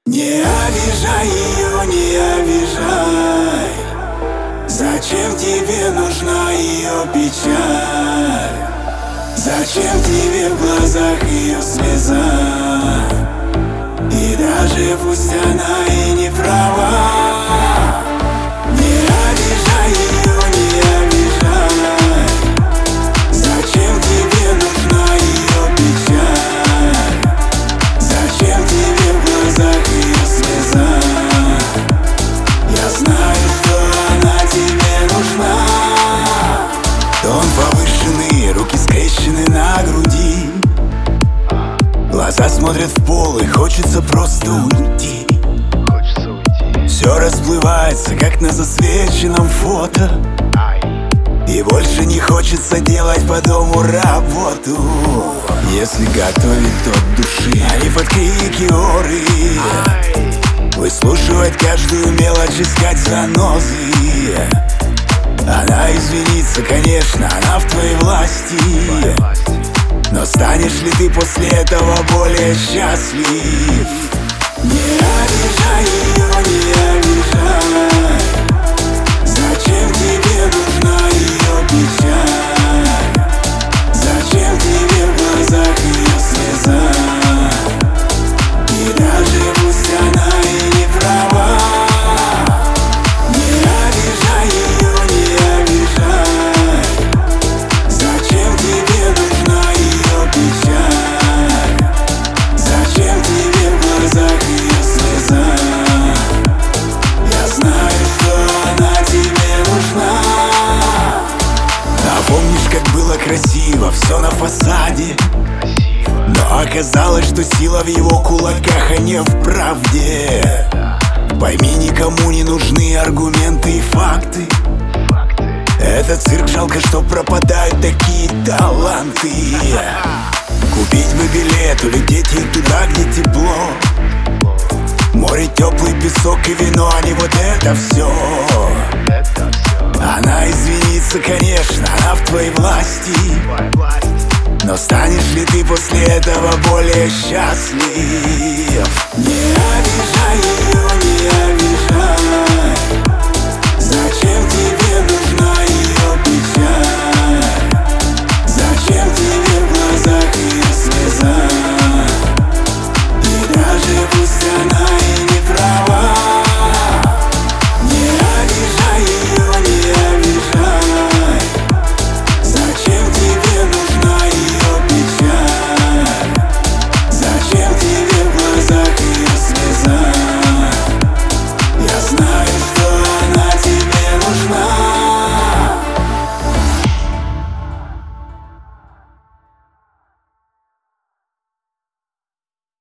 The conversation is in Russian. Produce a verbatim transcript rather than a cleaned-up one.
Не обижай ее, не обижай. Зачем тебе нужна ее печаль? Зачем тебе в глазах ее слеза? И даже пусть она и не права, не обижай ее, не обижай. Зачем тебе нужна ее печаль? Зачем тебе в глазах ее слеза? Я знаю, что она тебе нужна. Тон повышенный, руки скрещены на груди, глаза смотрят в пол и хочется просто уйти. Хочется уйти. Все расплывается, как на засвеченном фото, и больше не хочется делать по дому работу. Если готовить, то от души, а не под крики оры. Выслушивать каждую мелочь, искать занозы. Она извинится, конечно, она в твоей власти. Но станешь ли ты после этого более счастлив? Не обижай ее, не обижай. Зачем тебе нужна ее печаль? Зачем тебе в глазах ее слеза? И даже пусть она и не права, не обижай ее, не обижай. Зачем тебе нужна ее печаль? Зачем тебе в глазах ее слеза? Я знаю, что она тебе нужна. А помнишь, как было красиво все на фасаде? Но оказалось, что сила в его кулаках, а не в правде. Пойми, никому не нужны аргументы и факты. Этот цирк, жалко, что пропадают такие таланты. Купить бы билет, улететь и туда, где тепло. Море, теплый песок и вино, а не вот это все. Она извинится, конечно, она в твоей власти. Но станешь ли ты после этого более счастлив?